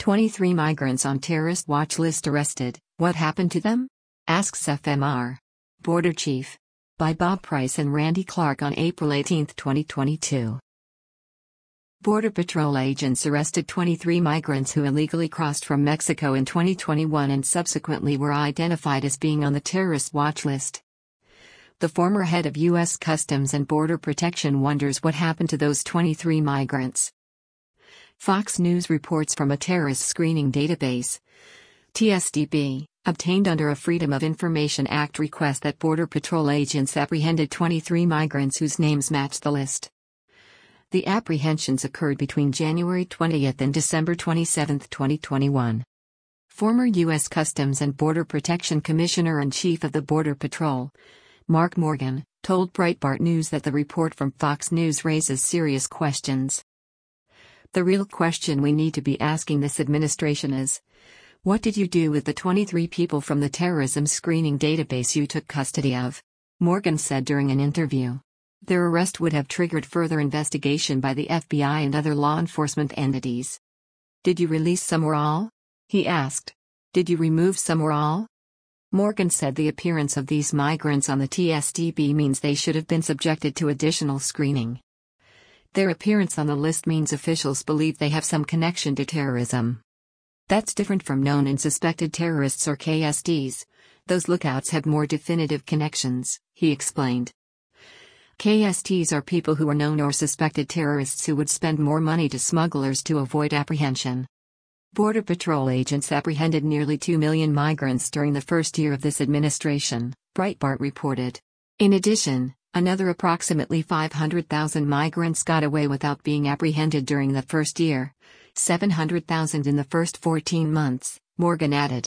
23 migrants on terrorist watch list arrested. What happened to them? Asks FMR. Border Chief. By Bob Price and Randy Clark on April 18, 2022. Border Patrol agents arrested 23 migrants who illegally crossed from Mexico in 2021 and subsequently were identified as being on the terrorist watch list. The former head of U.S. Customs and Border Protection wonders what happened to those 23 migrants. Fox News reports from a terrorist screening database, TSDB, obtained under a Freedom of Information Act request that Border Patrol agents apprehended 23 migrants whose names match the list. The apprehensions occurred between January 20 and December 27, 2021. Former U.S. Customs and Border Protection Commissioner and Chief of the Border Patrol, Mark Morgan, told Breitbart News that the report from Fox News raises serious questions. The real question we need to be asking this administration is, what did you do with the 23 people from the terrorism screening database you took custody of? Morgan said during an interview. Their arrest would have triggered further investigation by the FBI and other law enforcement entities. Did you release some or all? He asked. Did you remove some or all? Morgan said the appearance of these migrants on the TSDB means they should have been subjected to additional screening. Their appearance on the list means officials believe they have some connection to terrorism. That's different from known and suspected terrorists or KSDs. Those lookouts have more definitive connections, he explained. KSTs are people who are known or suspected terrorists who would spend more money to smugglers to avoid apprehension. Border Patrol agents apprehended nearly 2 million migrants during the first year of this administration, Breitbart reported. In addition, another approximately 500,000 migrants got away without being apprehended during the first year, 700,000 in the first 14 months, Morgan added.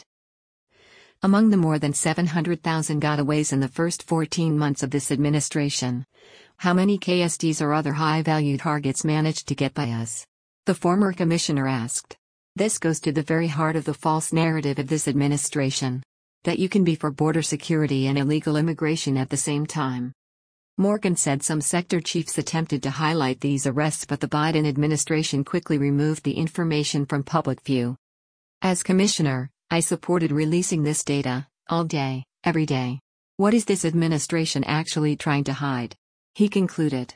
Among the more than 700,000 gotaways in the first 14 months of this administration, how many KSDs or other high-value targets managed to get by us? The former commissioner asked. This goes to the very heart of the false narrative of this administration. That you can be for border security and illegal immigration at the same time. Morgan said some sector chiefs attempted to highlight these arrests, but the Biden administration quickly removed the information from public view. As commissioner, I supported releasing this data, all day, every day. What is this administration actually trying to hide? He concluded.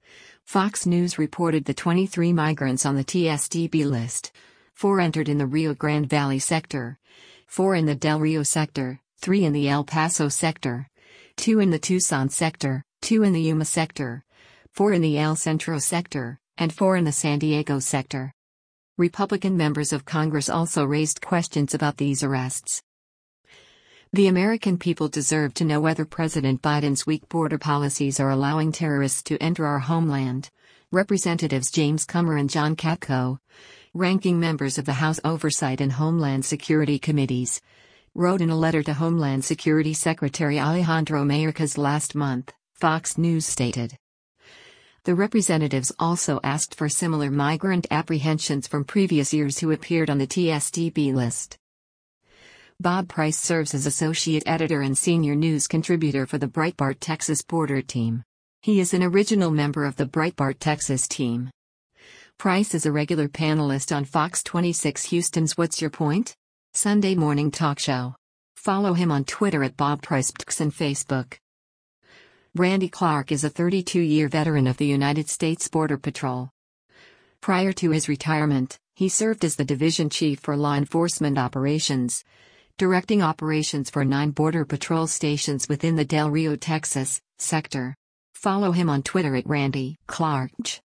Fox News reported the 23 migrants on the TSDB list. 4 entered in the Rio Grande Valley sector, 4 in the Del Rio sector, 3 in the El Paso sector, 2 in the Tucson sector, 2 in the Yuma sector, 4 in the El Centro sector, and 4 in the San Diego sector. Republican members of Congress also raised questions about these arrests. The American people deserve to know whether President Biden's weak border policies are allowing terrorists to enter our homeland. Representatives James Comer and John Katko, ranking members of the House Oversight and Homeland Security Committees, wrote in a letter to Homeland Security Secretary Alejandro Mayorkas last month, Fox News stated. The representatives also asked for similar migrant apprehensions from previous years who appeared on the TSDB list. Bob Price serves as associate editor and senior news contributor for the Breitbart Texas Border Team. He is an original member of the Breitbart Texas team. Price is a regular panelist on Fox 26 Houston's What's Your Point? Sunday morning talk show. Follow him on Twitter at BobPricePTX and Facebook. Randy Clark is a 32-year veteran of the United States Border Patrol. Prior to his retirement, he served as the division chief for law enforcement operations, directing operations for 9 Border Patrol stations within the Del Rio, Texas, sector. Follow him on Twitter at Randy Clark.